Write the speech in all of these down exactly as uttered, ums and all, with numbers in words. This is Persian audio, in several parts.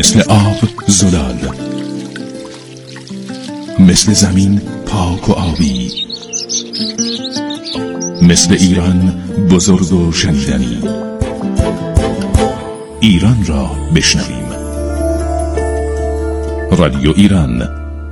مثل آب زلال، مثل زمین پاک و آبی، مثل ایران بزرگ و شنیدنی. ایران را بشنویم. رادیو ایران.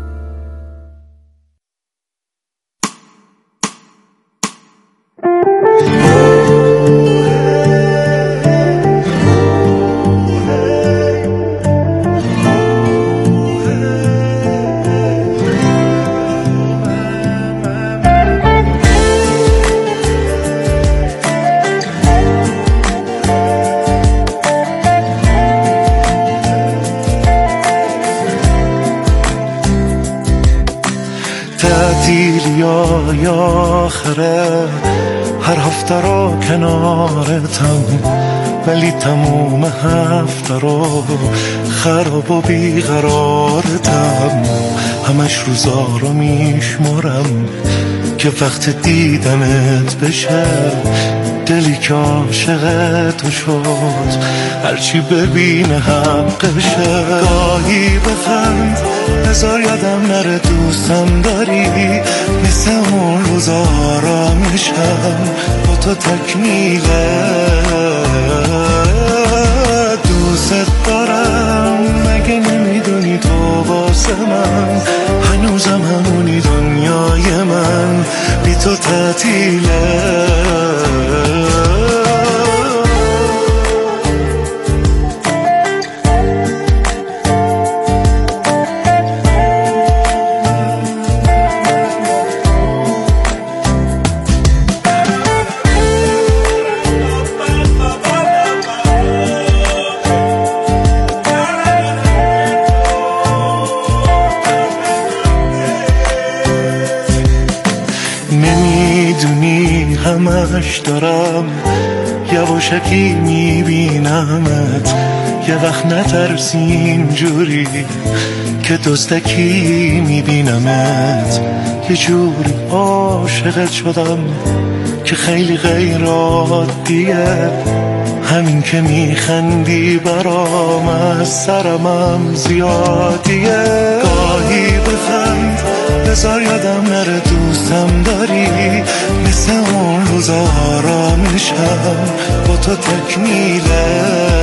تعطیلی آخره هر هفته رو کنارتم، ولی تموم هفته رو خراب و بیقرارتم. همش روزا رو میشمارم که وقت دیدنت بشه، دلی که عاشق تو شد هرچی ببینه حقشه. گاهی بخند بذار یادم نره دوستم داری، مثل اون روزا آرامشم با تو تکمیله. دوست دارم مگه نمیدونی تو واسه من هنوزم همونی، دنیای من بی تو تعطیله. همش دارم یواشکی میبینمت، یه وقت نترسی اینجوری که دزدکی میبینمت. یه جوری عاشقت شدم که خیلی غیر عادیه، همین که میخندی برام از سرمم زیادیه. گاهی بخند بذار یادم نره دوستم داری، مثل اون روزا آرامشم با تو تکمیله.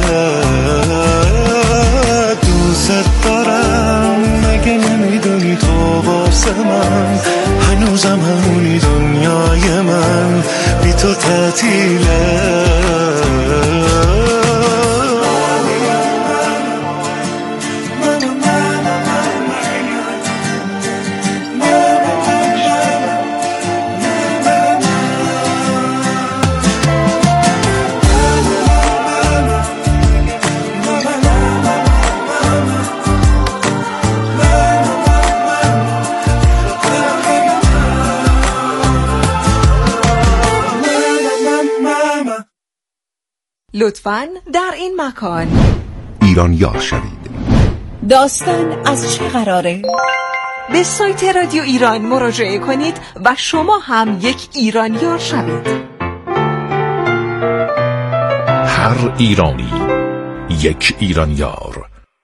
دوست دارم مگه نمیدونی تو واسه من هنوزم همونی، دنیای من بی تو تعطیله. لطفاً در این مکان ایران یار شوید. داستان از چه قراره؟ به سایت رادیو ایران مراجعه کنید و شما هم یک ایران یار شوید. هر ایرانی یک ایران یار.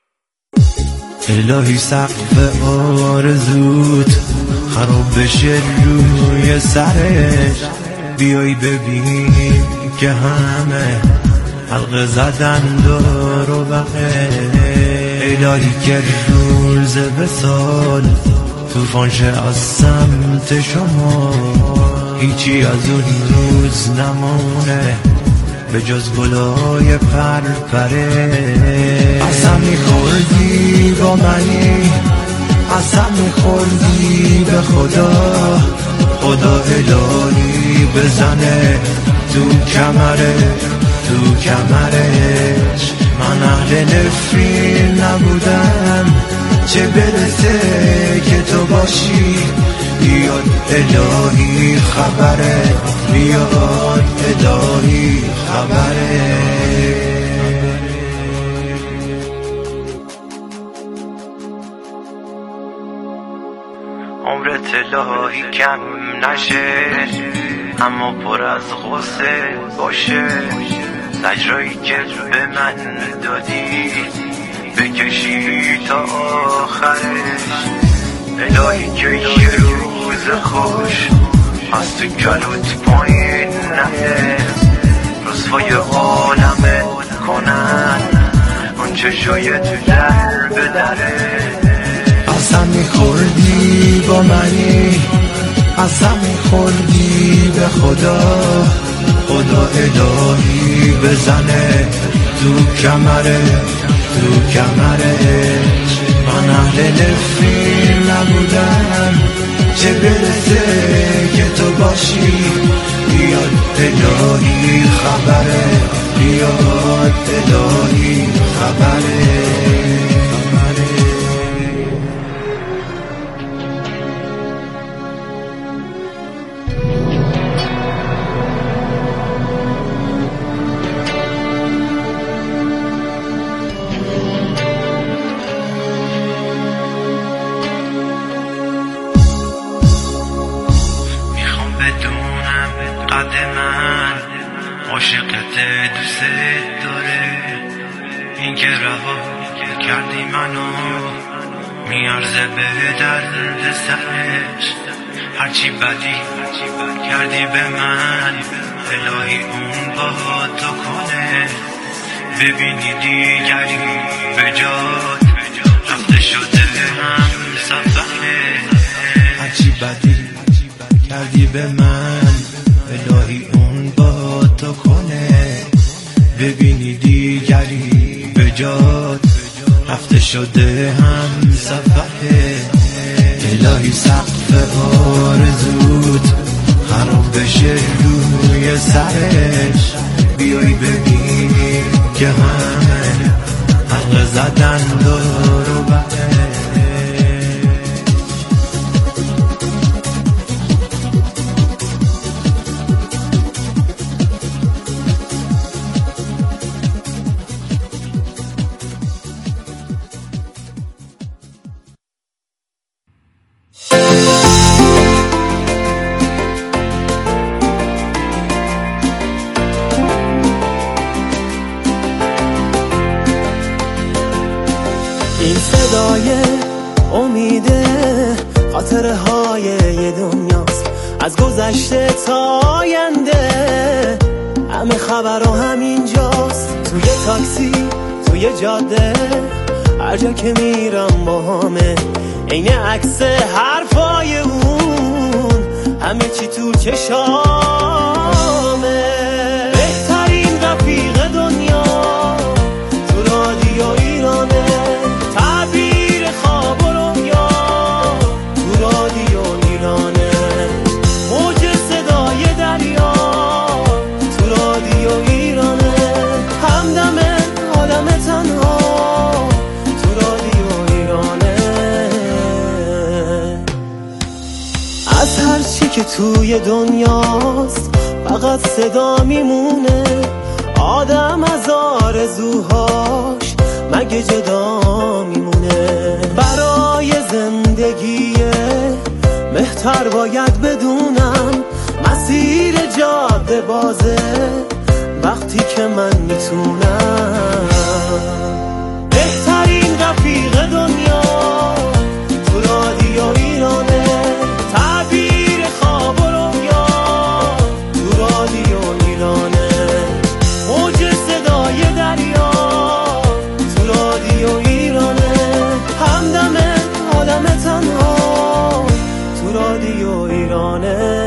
الهی سقف آرزوت خراب بشه روی سرش، بیای ببین که همه حلقه زدن دور و بقیه. الهی که روز وصال طوفان شه از سمت شما، هیچی از اون روز نمونه به جز گلای پرپره. قسم میخوردی با منی، قسم میخوردی به خدا، خدا الهی بزنه تو کمره تو کمرش. من اهل نفرین نبودم، چه برسه که تو باشی. بیاد الهی خبره، بیاد الهی خبره. عمرت الهی کم نشه، اما پر از غصه باشه. زجرایی که به من دادی بکشی تا آخرش. الهی که یه روز خوش از تو کلوت پایین نده، رسوای عالمت کنن اون چشای تو در به دره. قسم میخوردی با منی، قسم میخوردی به خدا، خدا الهی بزنه تو کمره تو کمره. من اهل نفرین نبودم، چه برسه که تو باشی. بیاد الهی خبره، بیاد الهی خبره. قد من عاشقت دوست داره، این که رها کردی منو میارزه به درد سرش. هرچی بدی کردی به من الهی اون با تو کنه. ببینی دیگری به جات رفته شده هم سفره. هرچی بدی کردی به من الهی اون با تو کنه. ببینی دیگری به جات رفته شده هم سفره. الهی سقف آرزوت خراب بشه روی سرش. بیایی ببینی که همه حلقه زدن دور و بره. این صدای امیده خاطره های یه دنیاست، از گذشته تا آینده همه خبرها همینجاست. توی تاکسی توی جاده هر جا که میرم با همه عین عکس حرفای اون، همه چی تو چشامه. بهترین رفیق دنیا تو رادیو ایرانه، تعبیر خواب و رویا تو رادیو ایرانه. موج صدای دریا تو رادیو ایرانه، همدم آدم تنها تو رادیو ایرانه. از هر چی که توی دنیاست فقط صدا میمونه، آدم از آرزوهاش مگه جدا میمونه. برای زندگی بهتر باید بدونم مسیر جاده بازه وقتی که من میتونم. بهترین رفیق دنیا تو رادیو ایرانه، تعبیر خواب و رویا تو رادیو ایرانه. موج صدای دریا تو رادیو ایرانه، همدم آدم تنها تو رادیو ایرانه.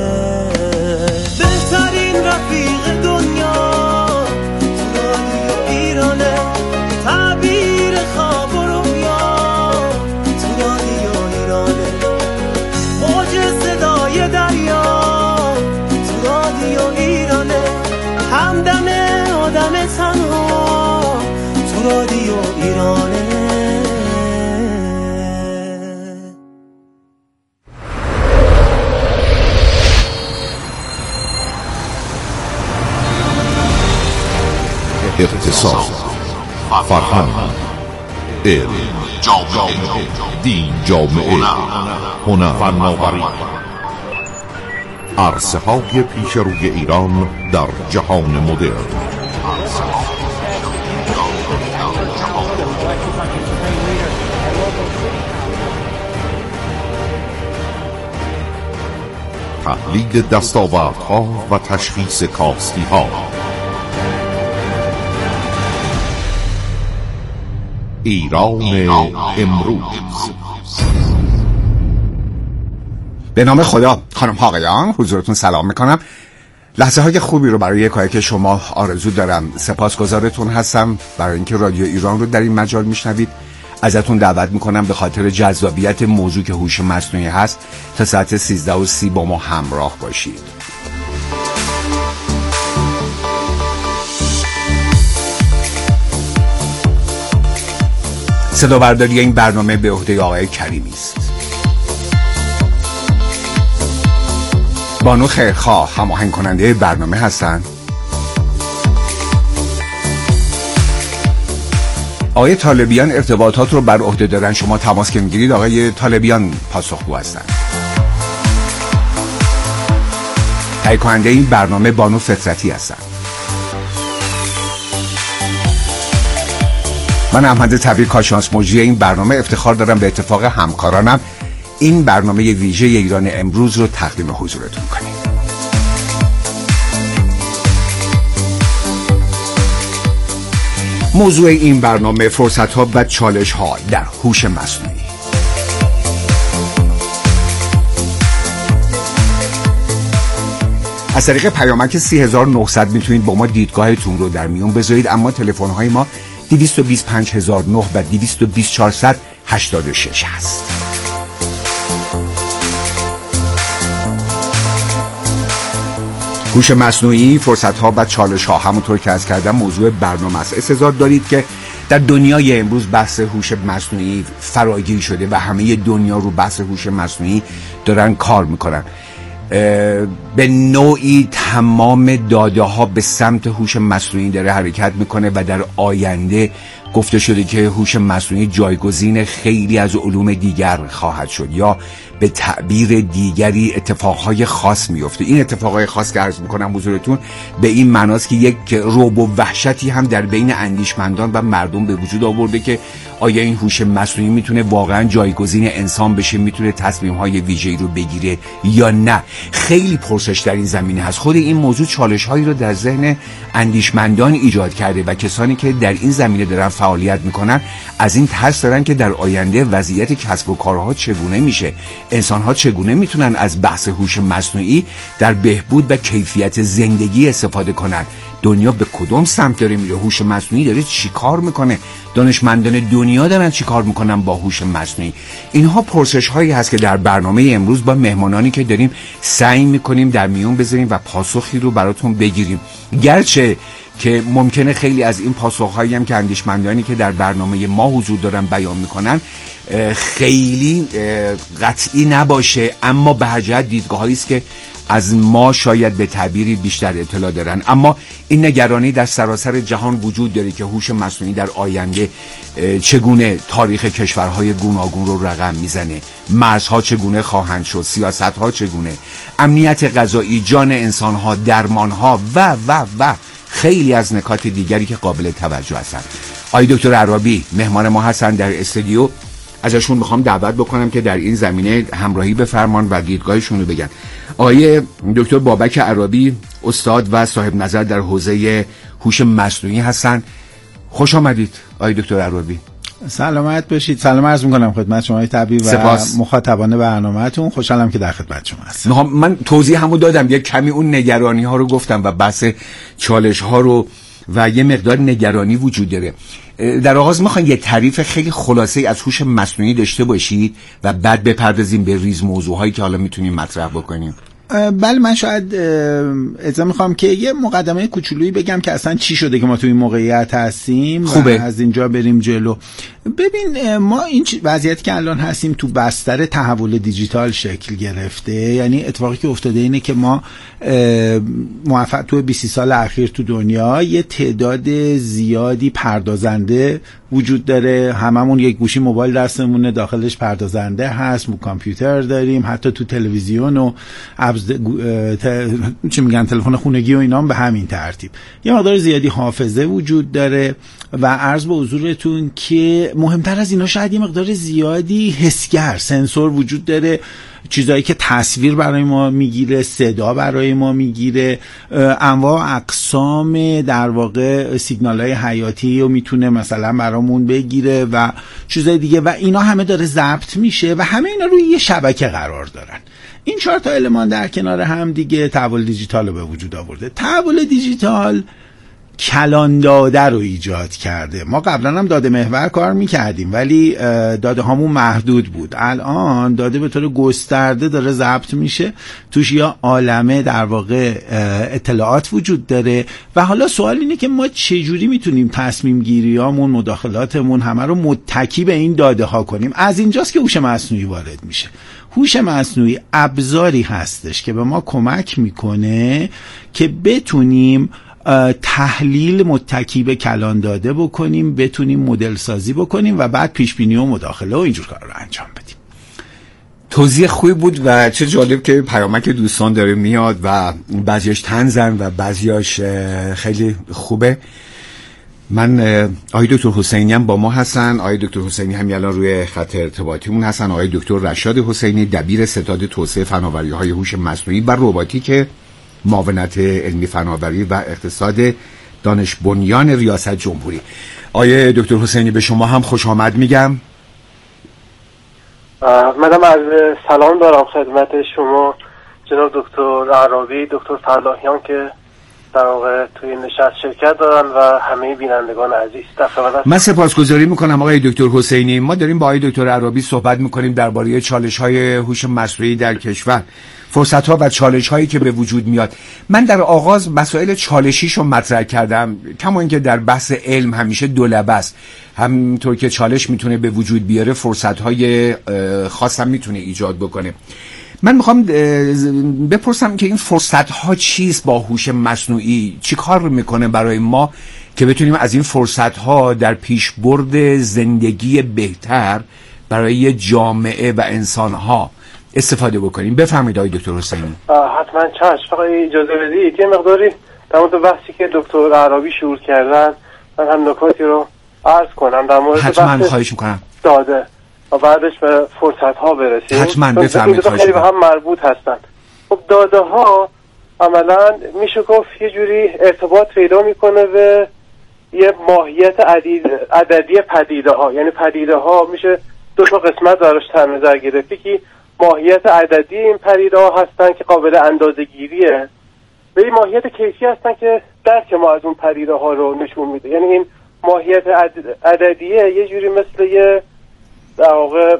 بهترین رفیق دنیا تو رادیو ایرانه، تعبیر خواب و رویا تو رادیو ایرانه. موج صدای دریا تو رادیو ایرانه، همدم آدم تنها تو رادیو ایرانه. اقتصاد، فرهنگ، علم، جامعه، دین، جامعه، هنر، فناوری، عرصه های پیش روی ایران در جهان مدرن. تحلیل دستاوردها و تشخیص کاستی ها. ایران امروز. به نام خدا. خانم ها آقایان، حضورتون سلام میکنم. لحظه های خوبی رو برای یکایک شما آرزو دارم. سپاسگزارتون هستم برای اینکه رادیو ایران رو در این مجال میشنوید. ازتون دعوت میکنم به خاطر جذابیت موضوع که هوش مصنوعی هست تا ساعت سیزده و سی با ما همراه باشید. صدابرداری این برنامه به عهده آقای کریمی است. بانو خیرخواه هماهنگ کننده برنامه هستند. آقای طالبیان ارتباطات رو بر عهده دارن. شما تماس که میگیرید آقای طالبیان پاسخگو هستن. تهیه کننده این برنامه بانو فطرتی هستن. من احمد تبریک کارشناس مجری این برنامه افتخار دارم به اتفاق همکارانم این برنامه ویژه ایران امروز رو تقدیم حضورتون کنیم. موضوع این برنامه فرصت‌ها و چالش‌ها در هوش مصنوعی. از طریق پیامک سی هزار و نهصد میتونید با ما دیدگاهتون رو در میون بذارید، اما تلفن‌های ما دویست و بیست و پنج هزار و نه و دویست و بیست چهارصد و هشتاد و شش هست. هوش مصنوعی، فرصت‌ها و چالش‌ها، همونطور که عرض کردم موضوع برنامه است. استعداد دارید که در دنیای امروز بحث هوش مصنوعی فراگیر شده و همه دنیا رو بحث هوش مصنوعی دارن کار میکنن. به نوعی تمام داده ها به سمت هوش مصنوعی داره حرکت میکنه و در آینده گفته شده که هوش مصنوعی جایگزین خیلی از علوم دیگر خواهد شد، یا به تعبیر دیگری اتفاقهای خاص میفته. این اتفاقهای خاص که عرض میکنم حضورتون به این معناست که یک رعب و وحشتی هم در بین اندیشمندان و مردم به وجود آورده که آیا این هوش مصنوعی میتونه واقعا جایگزین انسان بشه، میتونه تصمیم‌های ویژه‌ای رو بگیره یا نه. خیلی پرسش در این زمینه هست. خود این موضوع چالش‌هایی رو در ذهن اندیشمندان ایجاد کرده و کسانی که در این زمینه دارن فعالیت میکنن از این ترس دارن که در آینده وضعیت کسب و کارها چگونه میشه، انسان‌ها چگونه میتونن از بحث هوش مصنوعی در بهبود و کیفیت زندگی استفاده کنن. دنیا به کدوم سمت داره میره؟ هوش مصنوعی داره چی کار میکنه؟ دانشمندان دنیا دارن چی کار میکنن با هوش مصنوعی؟ اینها پرسش هایی هست که در برنامه امروز با مهمانانی که داریم سعی میکنیم در میون بذاریم و پاسخی رو براتون بگیریم. گرچه که ممکنه خیلی از این پاسخهایی هم که اندیشمندانی که در برنامه ما حضور دارن بیان میکنن خیلی قطعی نباشه، اما به هر جهت دیدگاهایی است که از ما شاید به تعبیری بیشتر اطلاع دارن. اما این نگرانی در سراسر جهان وجود داره که هوش مصنوعی در آینده چگونه تاریخ کشورهای گوناگون رو رقم میزنه، مرزها چگونه خواهند شد، سیاستها چگونه، امنیت غذایی، جان انسانها، درمانها و و و خیلی از نکات دیگری که قابل توجه هستن. آقای دکتر عرابی مهمان ما هستن در استودیو. ازشون میخوام دعوت بکنم که در این زمینه همراهی بفرمان و دیدگاهشون رو بگن. آقای دکتر بابک عرابی استاد و صاحب نظر در حوزه هوش مصنوعی هستن. خوش آمدید آقای دکتر عرابی. سلامت باشید. سلام عرض میکنم خدمت شما طبیب و سپاس. مخاطبان برنامه‌تون خوشحالم که در خدمت شما هستم. من توضیح همو دادم، یک کمی اون نگرانی ها رو گفتم و بحث چالش ها رو و یه مقدار نگرانی وجود داره. در آغاز میخواین یه تعریف خیلی خلاصه از هوش مصنوعی داشته باشید و بعد بپردازیم به ریز موضوعهایی که حالا میتونیم مطرح بکنیم. بله، من شاید اجازه میخوام که یه مقدمه کوچولویی بگم که اصلا چی شده که ما توی این موقعیت هستیم. خوبه. و از اینجا بریم جلو. ببین، ما این وضعیتی که الان هستیم تو بستر تحول دیجیتال شکل گرفته. یعنی اتفاقی که افتاده اینه که ما موفق تو بیست سال اخیر تو دنیا یه تعداد زیادی پردازنده وجود داره. هممون یک گوشی موبایل دستمونه، داخلش پردازنده هست، مو کامپیوتر داریم، حتی تو تلویزیون و ابز ت... چی میگن تلفن خونگی و اینا هم به همین ترتیب. یه مقدار زیادی حافظه وجود داره و عرض به حضورتون که مهمتر از اینا شاید یه مقدار زیادی حسگر، سنسور وجود داره چیزایی که تصویر برای ما میگیره، صدا برای ما میگیره، انواع اقسام در واقع سیگنال‌های حیاتی رو میتونه مثلا برامون بگیره و چیزای دیگه و اینا همه داره ضبط میشه و همه اینا روی یه شبکه قرار دارن. این چهار تا المان در کنار هم دیگه تحول دیجیتال رو به وجود آورده. تحول دیجیتال کلان داده رو ایجاد کرده. ما قبلا هم داده محور کار میکردیم ولی داده هامون محدود بود. الان داده به طور گسترده داره ضبط میشه، توش یا عالمه در واقع اطلاعات وجود داره و حالا سوال اینه که ما چجوری میتونیم تصمیم گیریامون، مداخلاتمون همه رو متکی به این داده ها کنیم. از اینجاست که هوش مصنوعی وارد میشه. هوش مصنوعی ابزاری هستش که به ما کمک میکنه که بتونیم تحلیل متکی به کلان داده بکنیم، بتونیم مدل سازی بکنیم و بعد پیش بینی و مداخله و اینجور کار رو انجام بدیم. توضیح خوبی بود و چه جالب که پیامک دوستان داره میاد و بعضیاش طنزن و بعضیاش خیلی خوبه. من آقای دکتر حسینی هم با ما هستن. آقای دکتر حسینی هم الان روی خط ارتباطیمون هستن. آقای دکتر رشاد حسینی، دبیر ستاد توسعه فناوری‌های هوش مصنوعی و رباتیک، معاونت علمی فناوری و اقتصاد دانش بنیان ریاست جمهوری. آقای دکتر حسینی به شما هم خوش آمد میگم. منم از سلام دارم خدمت شما جناب دکتر عرابی، دکتر فلاحیان که در واقع توی نشست شرکت دارن و همه بینندگان عزیز. من سپاسگزاری میکنم آقای دکتر حسینی. ما داریم با آقای دکتر عرابی صحبت میکنیم درباره چالش‌های هوش مصنوعی در کشور، فرصت‌ها و چالش‌هایی که به وجود میاد. من در آغاز مسائل چالشیشو مطرح کردم، کما اینکه در بحث علم همیشه دولبه است. همینطور که چالش میتونه به وجود بیاره، فرصت‌های خاص هم میتونه ایجاد بکنه. من میخوام بپرسم که این فرصت‌ها چیست با هوش مصنوعی؟ چی کار میکنه برای ما که بتونیم از این فرصت‌ها در پیشبرد زندگی بهتر برای جامعه و انسان‌ها استفاده بکنیم؟ بفرمایید آقای دکتر حسینی. حتما چشم. فقط اجازه بدید یه مقداری در مورد بحثی که دکتر عرابی شروع کردن من هم نکاتی رو عرض کنم در مورد حتما خواهش میکنم داده و بعدش به فرصت ها برسیم. حتما بفرمایید. خیلی به هم مربوط هستن. خب داده ها عملا میشه گفت یه جوری ارتباط پیدا میکنه به یه ماهیت عدید عددی پدیده ها. یعنی پدیده ها میشه دو تا قسمت دارش در نظر گرفت که ماهیت عددی این پدیده ها هستن که قابل اندازه‌گیریه و این ماهیت کیفی هستن که درک ما از اون پدیده ها رو نشون میده. یعنی این ماهیت عددیه یه جوری مثل یه در واقع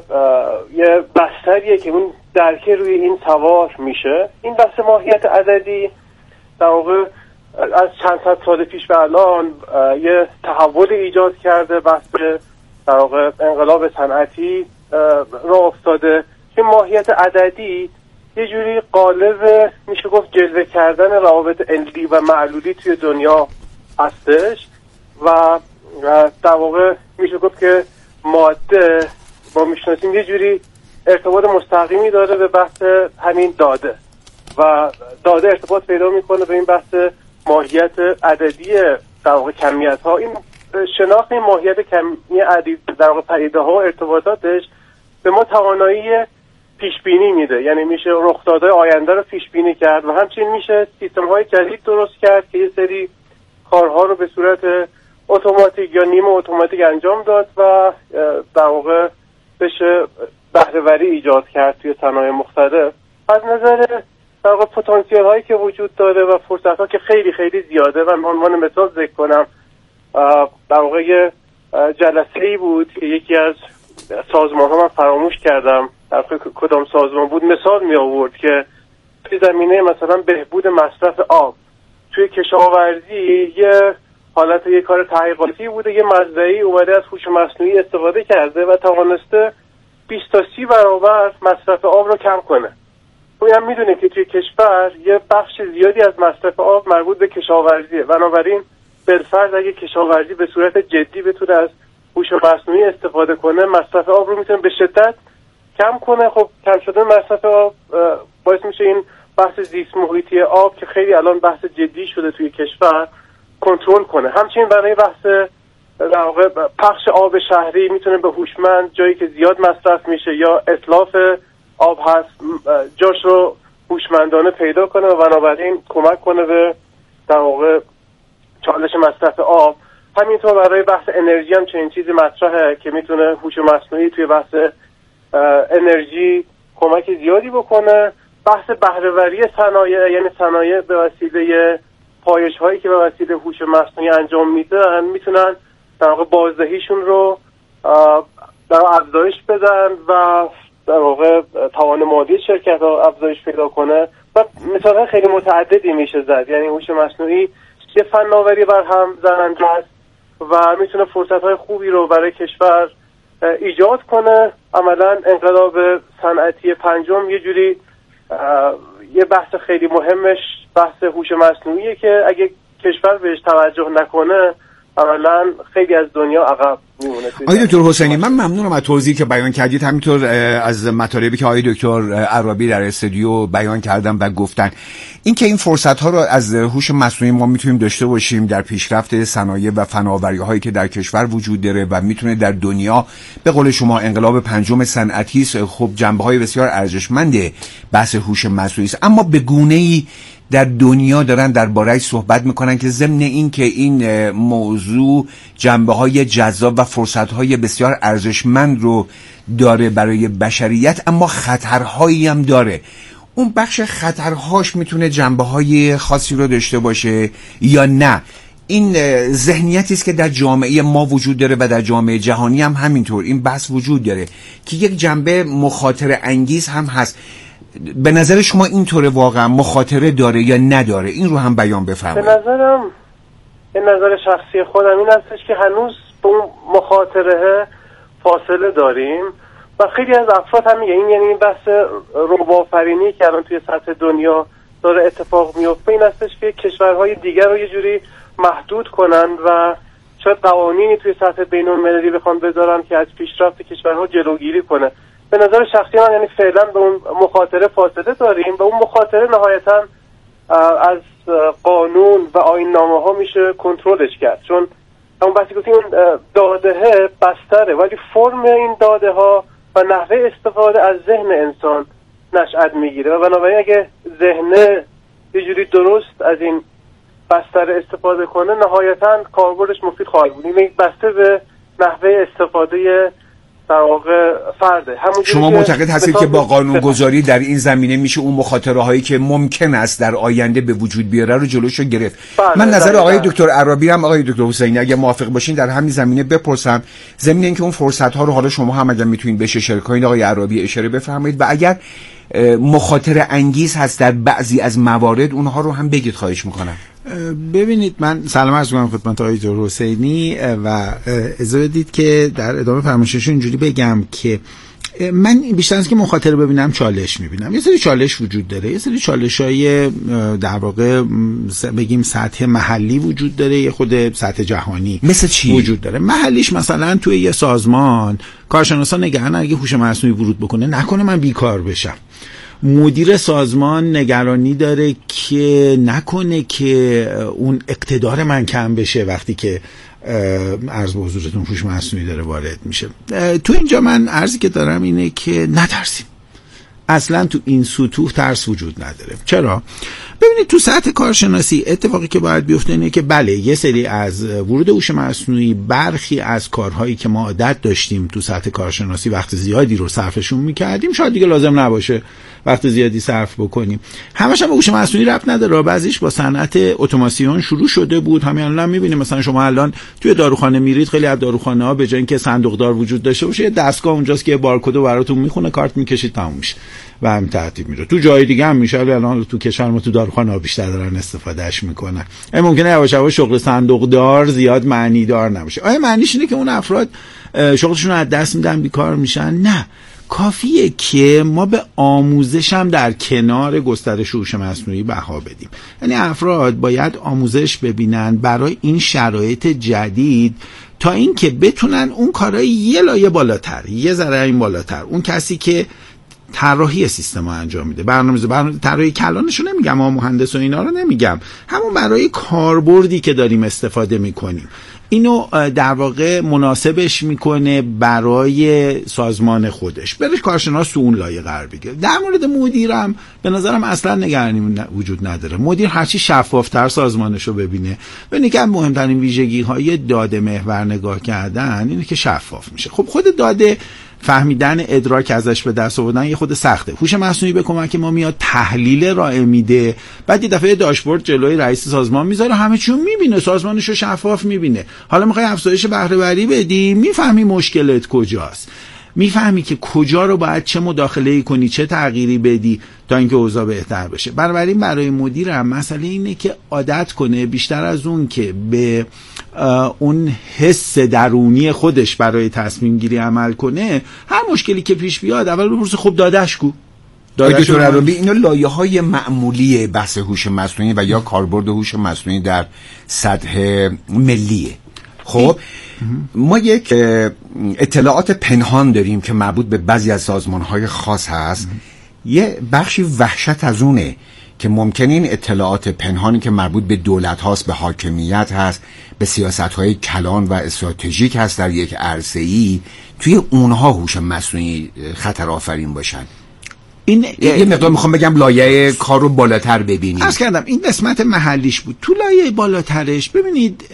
یه بستریه که اون درکه روی این سوار میشه. این بحث ماهیت عددی در واقع از چند صد سال پیش به الان یه تحول ایجاد کرده. بحث در واقع انقلاب صنعتی راه افتاده. این ماهیت عددی یه جوری قالب میشه گفت جلوه کردن روابط علمی و معلولی توی دنیا هستش و در واقع میشه گفت که ماده با میشناسیم یه جوری ارتباط مستقیمی داره به بحث همین داده و داده ارتباط پیدا میکنه به این بحث ماهیت عددی در واقع کمیت ها. این شناخت این ماهیت کمی عددی در واقع پدیده ها و ارتباطاتش به ما توانایی پیش بینی میده. یعنی میشه رخدادهای آینده رو پیش بینی کرد و همچنین میشه سیستم های جدید درست کرد که یه سری کارها رو به صورت اتوماتیک یا نیمه اتوماتیک انجام داد و در واقع بشه بهره‌وری ایجاد کرد توی صنایع مختلف. از نظر در واقع پتانسیل هایی که وجود داره و فرصت ها که خیلی خیلی زیاده و من عنوان مثال ذکر کنم در واقع یه جلسه‌ای بود که یکی از سازمان ها من فراموش کردم در کدام سازمان بود مثال می آورد که توی زمینه مثلا بهبود مصرف آب توی کشاورزی یه حالت یه کار تحقیقاتی بوده. یه مزرعه‌ای اومده از هوش مصنوعی استفاده کرده و توانسته بیست تا سی برابر مصرف آب رو کم کنه. خب هم میدونه که توی کشور یه بخش زیادی از مصرف آب مربوط به کشاورزیه. بنابراین بالفرض اگه کشاورزی به صورت جدی بتونه از هوش مصنوعی استفاده کنه مصرف آب رو میتونه به شدت کم کنه. خب کم شدن مصرف آب باعث میشه این بحث زیست محیطی آب که خیلی الان بحث جدی شده توی کشور کنترل کنه. همچنین برای بحث در واقع پخش آب شهری میتونه به هوشمند جایی که زیاد مصرف میشه یا اتلاف آب هست جاش رو هوشمندانه پیدا کنه و بنابراین کمک کنه به در واقع چالش مصرف آب. همینطور برای بحث انرژی هم چنین چیزی مطرحه که میتونه هوش مصنوعی توی بحث انرژی کمک زیادی بکنه. بحث بهره‌وری صنایع، یعنی صنایع به وسیله پایش هایی که به وسیله هوش مصنوعی انجام میدن میتونن در واقع بازدهیشون رو در افزایش بدن و در واقع توان مالی شرکت ها افزایش پیدا کنه و مثلا خیلی متعددی میشه زد. یعنی هوش مصنوعی یه فناوری بر هم زننده است و میتونه فرصت های خوبی رو برای کشور ایجاد کنه. عملا انقلاب صنعتی پنجم یه جوری یه بحث خیلی مهمش بحث هوش مصنوعیه که اگه کشور بهش توجه نکنه عملا خیلی از دنیا عقب میمونه. آقای دکتر حسینی، من ممنونم از توضیحی که بیان کردید، همینطور از مطالبی که آقای دکتر عرابی در استودیو بیان کردن و گفتن. این که این فرصت ها رو از هوش مصنوعی ما میتونیم داشته باشیم در پیشرفت صنایع و فناوری هایی که در کشور وجود داره و میتونه در دنیا به قول شما انقلاب پنجم صنعتی است. خب جنبه های بسیار ارزشمند بحث هوش مصنوعی است، اما به گونه‌ای در دنیا دارن درباره‌اش صحبت میکنن که ضمن این که این موضوع جنبه‌های جذاب و فرصت‌های بسیار ارزشمند رو داره برای بشریت، اما خطرهایی هم داره. اون بخش خطرهاش میتونه جنبه‌های خاصی رو داشته باشه یا نه؟ این ذهنیتی است که در جامعه ما وجود داره و در جامعه جهانی هم همینطور این بحث وجود داره که یک جنبه مخاطره انگیز هم هست. به نظر شما اینطوره واقعا مخاطره داره یا نداره؟ این رو هم بیان بفرمایید. به نظرم به نظر شخصی خودم این هستش که هنوز به اون مخاطره فاصله داریم و خیلی از افراد هم میگه این یعنی این بحث ربافرینی که الان توی سطح دنیا داره اتفاق میفته این هستش که کشورهای دیگر رو یه جوری محدود کنن و شاید قوانینی توی سطح بین‌المللی بخوان بذارن که از پیشرفت کشورها جلوگیری کنه. به نظر شخصی من یعنی فعلا به اون مخاطره فاصله داریم و اون مخاطره نهایتا از قانون و آیین‌نامه ها میشه کنترلش کرد، چون همون بحثی گفتیم اون داده بستره ولی فرم این داده ها و نحوه استفاده از ذهن انسان نشأت میگیره و بنابراین اگه ذهن یه جوری درست از این بستره استفاده کنه نهایتا کاربردش مفید خواهد بود. این بسته به نحوه استفاده در واقع فرده. شما معتقد هستید که با قانونگذاری در این زمینه میشه اون مخاطره هایی که ممکن است در آینده به وجود بیاره رو جلوشو گرفت؟ من نظر آقای دکتر عرابی هم آقای دکتر حسینی اگه موافق باشین در همین زمینه بپرسم، زمینه اینکه اون فرصت ها رو حالا شما هم اگه میتونید بشه شرکای آقای عرابی اشاره بفرمایید و اگر مخاطره انگیز هست در بعضی از موارد اونها رو هم بگید، خواهش میکنم. ببینید من سلام عرض می‌کنم خدمت آقای دکتر حسینی و اجازه بدید که در ادامه فرمایشش اینجوری بگم که من بیشتر از که مخاطره ببینم چالش میبینم. یه سری چالش وجود داره، یه سری چالش‌های در واقع بگیم سطح محلی وجود داره، یه خود سطح جهانی مثل چی وجود داره. محلیش مثلا توی یه سازمان کارشناسان نگران اگه هوش مصنوعی ورود بکنه نکنه من بیکار بشم. مدیر سازمان نگرانی داره که نکنه که اون اقتدار من کم بشه وقتی که عرض به حضورتون هوش مصنوعی داره وارد میشه. تو اینجا من عرضی که دارم اینه که نترسیم، اصلا تو این سطوح ترس وجود نداره. چرا؟ ببینید تو سطح کارشناسی اتفاقی که باید بیفته اینه که بله یه سری از ورود هوش مصنوعی برخی از کارهایی که ما عادت داشتیم تو سطح کارشناسی وقت زیادی رو صرفشون میکردیم شاید دیگه لازم نباشه وقت زیادی صرف بکنیم. همش هم به هوش مصنوعی ربط نداره، بعضیش با صنعت اتوماسیون شروع شده بود. همین الان میبینیم مثلا شما الان توی داروخانه میرید، خیلی از داروخانه ها به جای اینکه صندوقدار وجود داشته باشه یه دستگاه اونجاست که بارکد براتون میخونه، کارت میکشید تموم میشه و هم ترتیب میره. تو جای دیگه هم میشه، الان تو کشور ما تو داروخانه ها بیشتر دارن استفادهش میکنن. ممکنه یواش یواش شغل صندوقدار زیاد معنی دار نباشه. آیا معنیش اینه که اون افراد شغلشون رو از دست میدن بیکار میشن؟ نه، کافیه که ما به آموزش هم در کنار گسترش هوش مصنوعی بها بدیم. یعنی افراد باید آموزش ببینن برای این شرایط جدید تا اینکه بتونن اون کارهای یه لایه بالاتر، یه ذره این بالاتر، اون کسی که طراحی سیستم رو انجام میده. برنامه‌ریزی، برنامه طراحی کلانش رو نمیگم، ما مهندس و اینا رو نمیگم، همون برای کاربردی که داریم استفاده میکنیم اینو در واقع مناسبش میکنه برای سازمان خودش، برش کارشناس تو اون لایه قرار بگیره. در مورد مدیرم به نظرم اصلا نگرانی وجود نداره. مدیر هرچی شفافتر سازمانش رو ببینه، ببینه که مهمترین ویژگی های داده محور نگاه کردن اینه که شفاف میشه. خب خود داده فهمیدن، ادراک ازش به دست آوردن یه خود سخته. هوش مصنوعی به کمک ما میاد تحلیل ارائه میده، بعد یه دفعه داشبورد جلوی رئیس سازمان میذاره، همه چیو میبینه، سازمانش رو شفاف میبینه. حالا میخوای افزایش بهره وری بدی، میفهمی مشکلت کجاست، میفهمی که کجا رو باید چه مداخله‌ای کنی، چه تغییری بدی تا اینکه اوضاع بهتر بشه. بنابراین برای مدیر هم مسئله اینه که عادت کنه بیشتر از اون که به اون حس درونی خودش برای تصمیم گیری عمل کنه، هر مشکلی که پیش بیاد اول بپرسه خب داداش کو. دکتر عرابی، اینا لایه‌های معمولی بحث هوش مصنوعی و یا کاربرد هوش مصنوعی در سطح ملیه. خب ما یک اطلاعات پنهان داریم که مربوط به بعضی از سازمان‌های خاص هست. یه بخشی وحشت از اونه که ممکن این اطلاعات پنهانی که مربوط به دولت هاست، به حاکمیت هست، به سیاست‌های کلان و استراتژیک هست در یک عرصه‌ای، توی اونها هوش مصنوعی خطر آفرین باشن. این یه مقدار میخوام بگم لایه کار رو بالاتر ببینید. عرض کردم این قسمت محلیش بود. تو لایه بالاترش ببینید،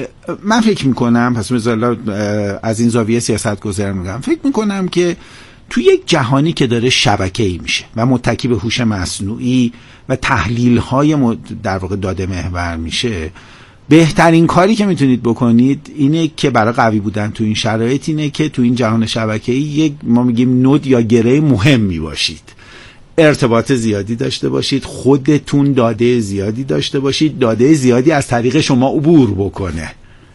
من فکر میکنم، پس مثلا از این زاویه سیاست گذر میگم، فکر میکنم که تو یک جهانی که داره شبکه‌ای میشه و متکی به هوش مصنوعی و تحلیل‌های در واقع داده محور میشه، بهترین کاری که میتونید بکنید اینه که برای قوی بودن تو این شرایط اینه که تو این جهان شبکه‌ای یک ما میگیم نود یا گره مهمی باشید، ارتباط زیادی داشته باشید، خودتون داده زیادی داشته باشید، داده زیادی از طریق شما عبور بکنه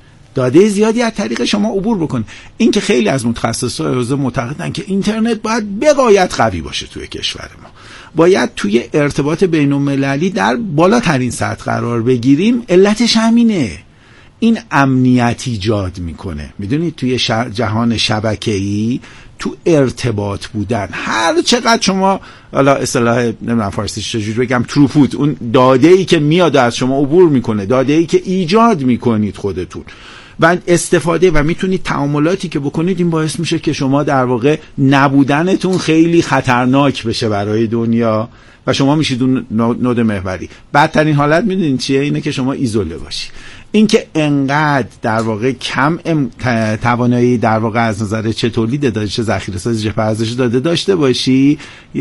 داده زیادی از طریق شما عبور بکنه. این که خیلی از متخصصان حوزه معتقدن که اینترنت باید بقایت قوی باشه توی کشور ما، باید توی ارتباط بین المللی در بالاترین سطح قرار بگیریم. علتش همینه، این امنیت ایجاد میکنه. میدونید توی جهان شبکه‌ای تو ارتباط بودن، هر چقدر شما حالا اصطلاح نمیدونم فارسیش چجوری بگم، تروپوت، اون داده‌ای که میاد از شما عبور میکنه، داده‌ای که ایجاد میکنید خودتون و استفاده و میتونید تعاملاتی که بکنید، این باعث میشه که شما در واقع نبودنتون خیلی خطرناک بشه برای دنیا و شما میشید اون نود محوری. بدترین حالت میدونید چیه؟ اینه که شما ایزوله باشی. این که انقدر در واقع کم توانایی در واقع از نظر چه تولید داده، چه ذخیره‌سازی، چه پردازش داده داشته باشی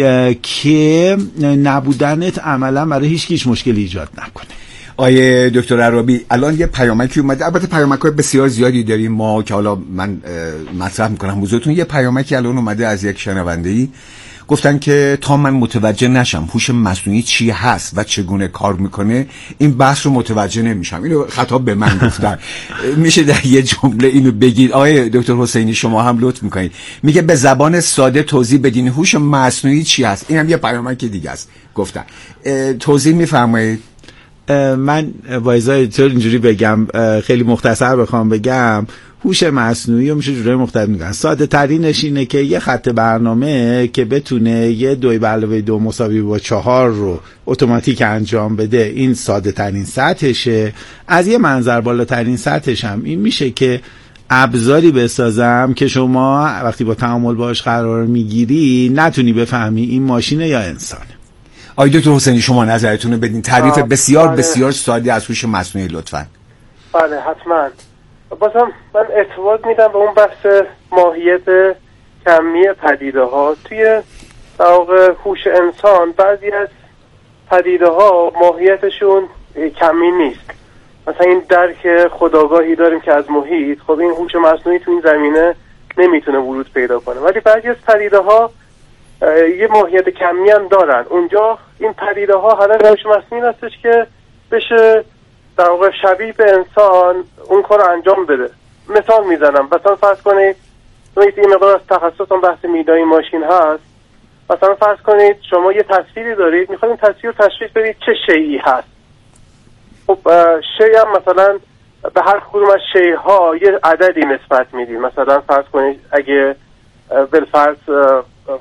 که نبودنت عملا برای هیچ هیچ مشکلی ایجاد نکنه. آیه دکتر عرابی، الان یه پیامکی اومده، البته پیامک‌های بسیار زیادی داریم ما که حالا من مطرح میکنم حضورتون. یه پیامکی الان اومده از یک شنونده‌ای، گفتن که تا من متوجه نشم هوش مصنوعی چی هست و چگونه کار میکنه، این بحث رو متوجه نمیشم. اینو خطاب به من گفتن. میشه در یه جمله اینو بگید آقای دکتر حسینی، شما هم لطف میکنید؟ میگه به زبان ساده توضیح بدین هوش مصنوعی چی هست. اینم یه پیامک دیگه است. گفتن توضیح میفرمایید؟ من وایزای طور اینجوری بگم، خیلی مختصر بخوام بگم، هوش مصنوعی رو میشه جورای مختلف میگن. ساده ترینش اینه که یه خط برنامه که بتونه یه دوی به علاوه دو مساوی با چهار رو اتوماتیک انجام بده، این ساده ترین سطحشه. از یه منظر بالاترین سطحش هم این میشه که ابزاری بسازم که شما وقتی با تعامل باش قرار میگیری نتونی بفهمی این ماشینه یا انسانه. آقای دکتر حسینی شما نظرتون رو بدین، تعریف بسیار بسیار ساده از هوش مصنوعی لطفاً. بله حتما. بازم من ارتباط میدم به اون بحث ماهیت کمی پدیده ها. توی در واقع هوش انسان بعضی از پدیده ها ماهیتشون کمی نیست. مثلا این درک خودآگاهی داریم که از محیط، خب این هوش مصنوعی تو این زمینه نمیتونه ورود پیدا کنه. ولی بعضی از پدیده ها یه ماهیت کمی هم دارن. اونجا این پدیده ها هدف هوش مصنوعی هستش که بشه در واقع شبیه به انسان اون کار رو انجام بده. مثال میزنم، مثلا فرض کنید این مقدار از تخصصم بحث میدانی ماشین هست، مثلا فرض کنید شما یه تصویری دارید، میخواید این تصویر رو تشخیص بدید چه شیئی هست. خب شیء هم مثلا به هر کدوم از شیءها یه عددی نسبت میدید. مثلا فرض کنید اگه بالفرض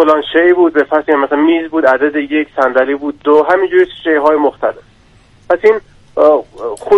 فلان شی بود به فرض مثلا میز بود عدد یک، صندلی بود دو، همینجوری شی‌های مختلف. پس این